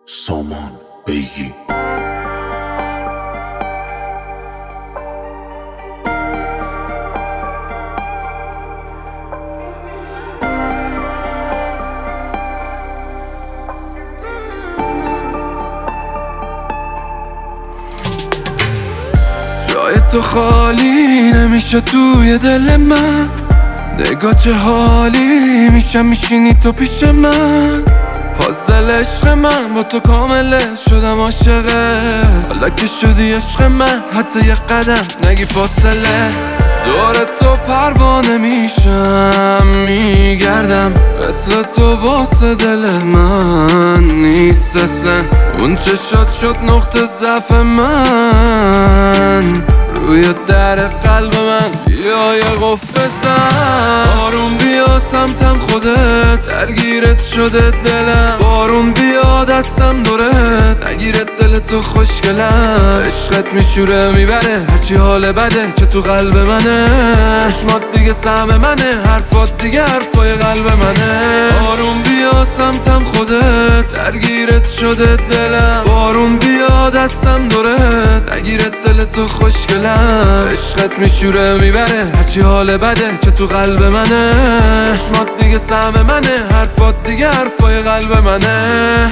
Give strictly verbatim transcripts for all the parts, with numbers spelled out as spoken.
سامان بیگی. جای تو خالی نمیشه توی دل من، نگاه چه حالی میشه میشینی تو پیش من. پازل عشق من با تو کامله شدم عاشقه، حالا که شدی عشق من حتی یه قدم نگی فاصله. دور تو پروانه میشم میگردم، مثل تو واسه دل من نیست اصلا. اون چه شد شد نقطه ضعف من، روی در قلب من بیا یه قفل بزن. بارون بیا سمتم خودت درگیرت شده دلم، بارون بیا دستم دورت نگیرت دل تو خوشگلم. عشقت میشوره میبره هرچی حال بده که تو قلب منه، چشمات دیگه سهم منه، حرفات دیگه حرفای قلب منه. بارون بیا سمتم خودت درگیرت شده دلم، بارون بیا دستم دورت نگیرت دل تو خوشگلم. عشقت میشوره میبره هرچی حال بده که تو قلب منه، چشمات دیگه سهم منه، حرفات دیگه حرفای قلب منه.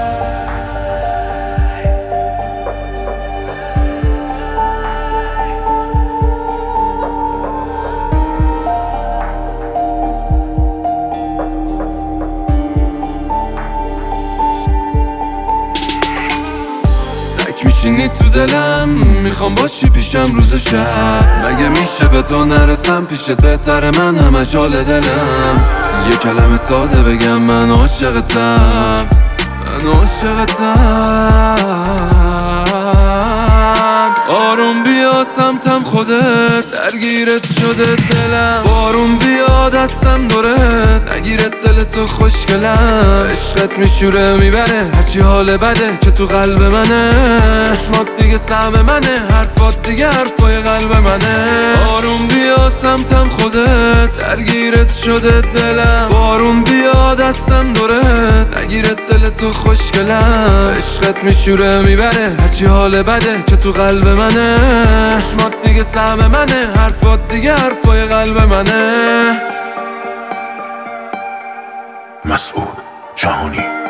میشینی تو دلم میخوام باشی پیشم روز و شب، مگه میشه به تو نرسم پیشت بهتره من همش حال دلم. یه کلمه ساده بگم من عاشقتم، من عاشقتم. آروم بیا سمتم خودت درگیرت شده دلم، بارون بیا دستم دورت نگیرت دل تو خوشگلم. عشقت میشوره میبره هرچی حال بده که تو قلب منه، چشمات دیگه سهم منه، حرفات دیگه حرفای قلب منه. آروم بیا سمتم خودت درگیرت شده دلم، بارون بیا دستم دورت نگیرت دل تو خوشگلم. عشقت میشوره میبره هرچی حال بده که تو قلب منه، چشمات دیگه سهم منه، حرفات دیگه حرفای قلب منه. مسعود جهانی.